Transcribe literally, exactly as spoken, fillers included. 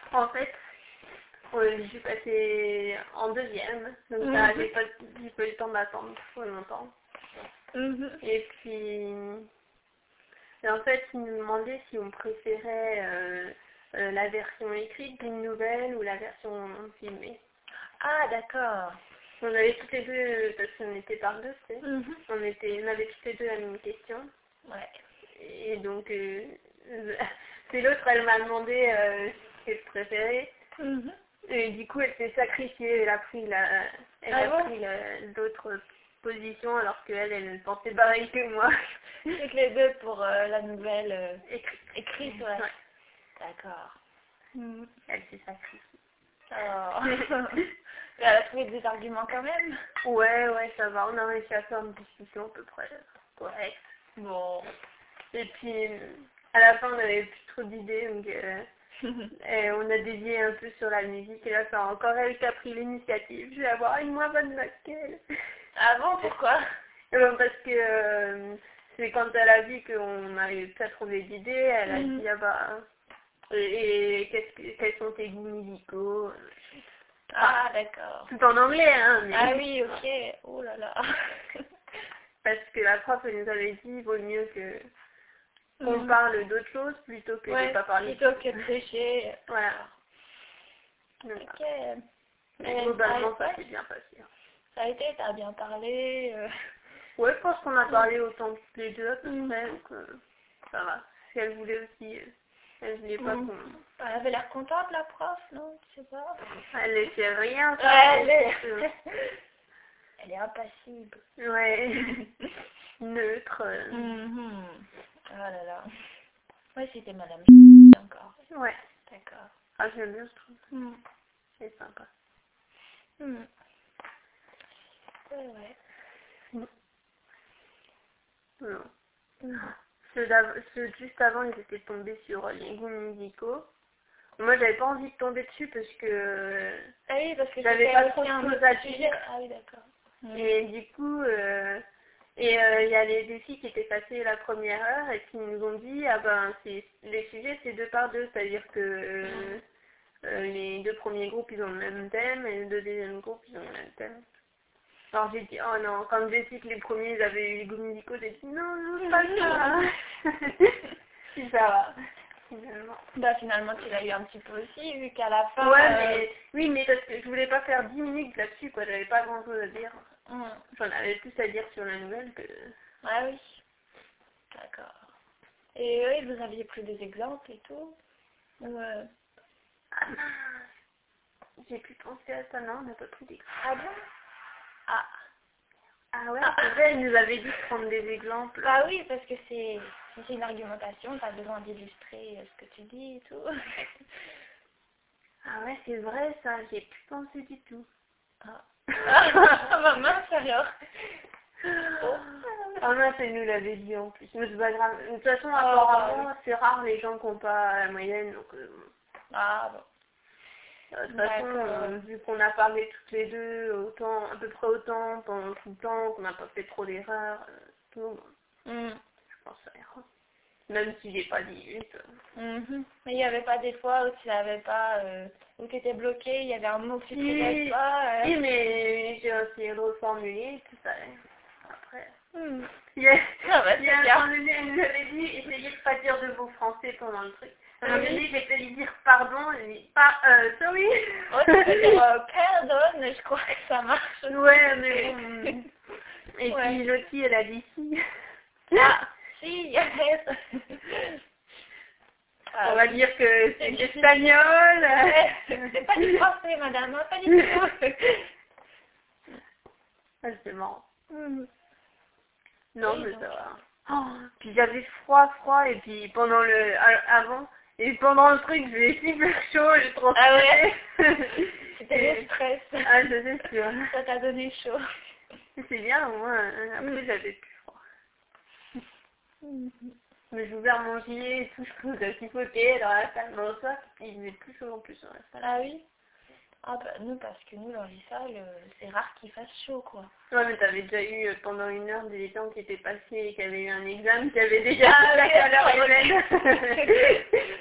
En fait, euh, je suis passée en deuxième, donc Mhm. là, j'ai pas, j'ai pas eu le temps d'attendre trop longtemps. Mhm. Et puis, et en fait, ils nous demandaient si on préférait euh, euh, la version écrite d'une nouvelle ou la version filmée. Ah, d'accord. On avait toutes les deux, parce qu'on était par deux, tu sais, Mhm. on, était, on avait toutes les deux la même question. Ouais. Et donc, euh, c'est l'autre, elle m'a demandé euh, ce qu'elle préférait. Mhm. Et du coup, elle s'est sacrifiée, elle a pris la, elle Ah a bon? pris la- d'autres positions alors qu'elle, elle pensait pareil que moi. Toutes les deux pour euh, la nouvelle euh, Écrite. écrite, ouais. Ouais, D'accord. Mhm. elle s'est sacrifiée. Oh. Mais elle a trouvé des arguments quand même. Ouais, ouais, ça va, on a réussi à faire une discussion à peu près correcte. Bon. Et puis, à la fin, on n'avait plus trop d'idées, donc euh, et on a dévié un peu sur la musique, et là, c'est encore elle qui a pris l'initiative. Je vais avoir une moins bonne note qu'elle. Ah bon, pourquoi? Eh ben, parce que euh, c'est quand elle a vu qu'on n'arrivait plus à trouver d'idées, elle a Mhm. dit, ah bah, et, et qu'est-ce que, quels sont tes goûts musicaux? Ah, d'accord. Tout en anglais, hein, mais... Ah oui, ok. Oh là là. Parce que la prof, elle nous avait dit, il vaut mieux que qu'on Mhm. parle d'autre chose plutôt que de Ouais, pas parler. plutôt que de sécher. Voilà. Donc, Ok. mais Et, globalement, ah, ça ouais, s'est bien passé. ça a été, t'as bien parlé. euh. Ouais, je pense qu'on a Mhm. parlé autant que les deux à peu Mhm. près, donc euh, ça va. Si elle voulait aussi, euh, elle voulait pas Mhm. qu'on... Elle avait l'air contente, la prof, non? Je sais pas. Elle laissait rien Ouais, faire. elle est... elle est impassible. Ouais. Neutre. euh, Mhm. Oh là là. Ouais, c'était Madame encore. Ouais. D'accord. Ah, j'aime bien, je trouve. Mhm. C'est sympa. Mhm. Ouais, ouais. Mm. Non. Mhm. Ceux, d'av- ceux juste avant, ils étaient tombés sur les goûts musicaux. Moi, j'avais pas envie de tomber dessus parce que Ah oui, parce que j'avais c'était pas aussi trop de un choses autre à sujet. dire. Ah oui, d'accord. Mhm. Et du coup, euh, et euh, il y a les des filles qui étaient passées la première heure et qui nous ont dit, ah ben, c'est, les sujets, c'est deux par deux, c'est-à-dire que euh, euh, les deux premiers groupes, ils ont le même thème et les deux deuxièmes groupes, ils ont le même thème. Alors j'ai dit, oh non, quand j'ai su que les premiers, ils avaient eu les goûts musicaux, j'ai dit, non, non, pas ça. Si ça va, finalement. Bah finalement tu l'as eu un petit peu aussi, vu qu'à la fin... Ouais, euh, mais, oui, mais parce que je voulais pas faire dix minutes là-dessus, quoi, j'avais pas grand-chose à dire. mhm. J'en avais plus à dire sur la nouvelle que... Ah oui, d'accord. Et oui, vous aviez pris des exemples et tout? Ou, euh, Ah mince, j'ai pu penser à ça, non, on n'a pas pris d'exemple. Ah bon? Ah. Ah ouais, Ah. c'est vrai, elle nous avait dit de prendre des exemples. Bah oui, parce que c'est si c'est une argumentation, t'as besoin d'illustrer euh, ce que tu dis et tout. Ah ouais, c'est vrai ça, j'ai plus pensé du tout. Ah, ah bah mince alors. Ah mince, elle nous l'avait dit en plus, mais c'est pas grave. De toute façon, Oh, apparemment, c'est rare les gens qui n'ont pas la moyenne, donc... euh, ah bon. de toute façon, D'accord. euh, vu qu'on a parlé toutes les deux autant, à peu près autant pendant tout le temps, qu'on n'a pas fait trop d'erreurs, euh, tout, Hmm. je pense que ça ira. Même si j'ai pas dit huit. Mhm. Mais il n'y avait pas des fois où tu n'avais pas, euh, où tu étais bloqué, il y avait un mot que tu ne trouvais Si, pas. si, Euh... mais j'ai essayé de reformuler et tout ça. Après. Hmm. Il y a, Ah bah il y c'est a un bien. moment donné, elle nous avait dit, essayez de pas dire de mots français pendant le truc. À un moment Oui. donné, j'ai fait lui dire pardon, elle dit, pas, euh, sorry. Oh, tu peux dire euh, pardon, je crois que ça marche. Ouais, mais bon. Et Ouais. puis l'autre fille, elle a dit si. Ah, si, yes. Ah, On va oui. dire que c'est espagnol. C'est pas du français, madame, hein, pas du tout. Ah, c'est marrant. Hmm. Non, Oui, mais donc. ça va. Oh, puis j'avais froid, froid, et puis pendant le... a- avant, et pendant le truc, j'ai super chaud, j'ai trop Ah ouais. C'était Et- le stress. Ah, je sais sûr. Ça t'a donné chaud. C'est bien, au moins, hein, après j'avais plus froid. Mais j'ai ouvert mon gilet et tout, je pouvais chipoter dans la salle de repas, et il faisait plus chaud en plus dans la salle. Ah oui. Ah bah nous, parce que nous, dans les salles, euh, c'est rare qu'il fasse chaud, quoi. Ouais, mais t'avais déjà eu euh, pendant une heure des gens qui étaient passés et qui avaient eu un examen, qui avaient déjà Ah, la oui, chaleur d'accord, humaine.